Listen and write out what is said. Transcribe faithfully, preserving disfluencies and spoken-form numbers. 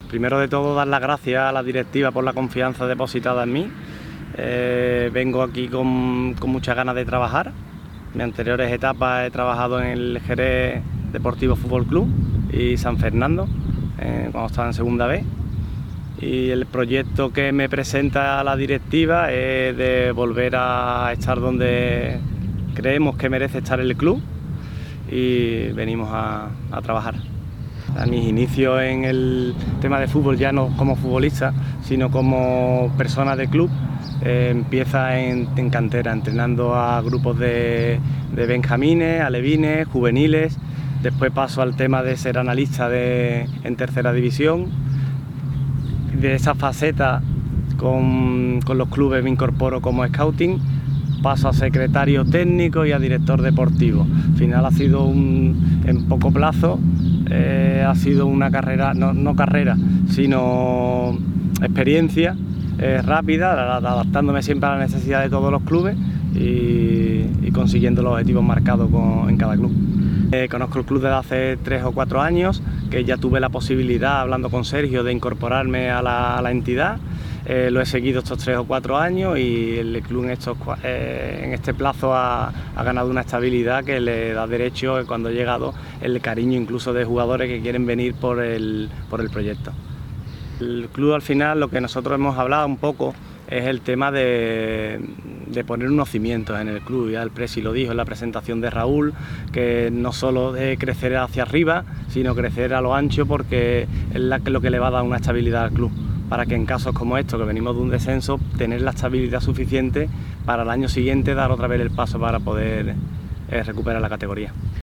Primero de todo, dar las gracias a la directiva por la confianza depositada en mí. Eh, vengo aquí con, con muchas ganas de trabajar. En mis anteriores etapas he trabajado en el Jerez Deportivo Fútbol Club y San Fernando, eh, cuando estaba en segunda B. Y el proyecto que me presenta la directiva es de volver a estar donde creemos que merece estar el club y venimos a, a trabajar. A mis inicios en el tema de fútbol, ya no como futbolista, sino como persona de club, eh, empieza en, en cantera, entrenando a grupos de, de benjamines, alevines, juveniles. Después paso al tema de ser analista de, en tercera división. De esa faceta con, con los clubes me incorporo como scouting, paso a secretario técnico y a director deportivo. Al final ha sido un, en poco plazo, eh, ha sido una carrera, no, no carrera, sino experiencia eh, rápida, adaptándome siempre a la necesidad de todos los clubes y, y consiguiendo los objetivos marcados con, en cada club. Eh, conozco el club desde hace tres o cuatro años, que ya tuve la posibilidad, hablando con Sergio, de incorporarme a la, a la entidad. Eh, lo he seguido estos tres o cuatro años y el club en, estos, eh, en este plazo ha, ha ganado una estabilidad que le da derecho, cuando he llegado, el cariño incluso de jugadores que quieren venir por el, por el proyecto. El club, al final, lo que nosotros hemos hablado un poco es el tema de, de poner unos cimientos en el club. Ya el Presi lo dijo en la presentación de Raúl, que no solo de crecer hacia arriba, sino crecer a lo ancho, porque es lo que le va a dar una estabilidad al club, para que en casos como estos, que venimos de un descenso, tener la estabilidad suficiente para el año siguiente dar otra vez el paso para poder eh, recuperar la categoría.